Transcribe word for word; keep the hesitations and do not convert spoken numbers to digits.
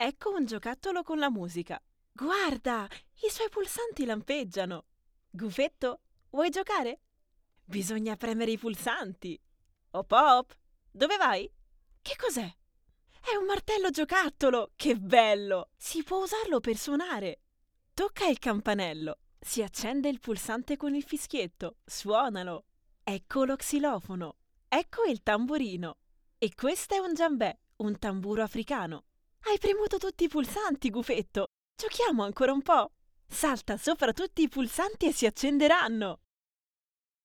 Ecco un giocattolo con la musica. Guarda, i suoi pulsanti lampeggiano. Gufetto, vuoi giocare? Bisogna premere i pulsanti. Hop hop, dove vai? Che cos'è? È un martello giocattolo! Che bello! Si può usarlo per suonare. Tocca il campanello. Si accende il pulsante con il fischietto. Suonalo. Ecco lo xilofono. Ecco il tamburino. E questo è un giambè, un tamburo africano. Hai premuto tutti i pulsanti, Gufetto. Giochiamo ancora un po'. Salta sopra tutti i pulsanti e si accenderanno.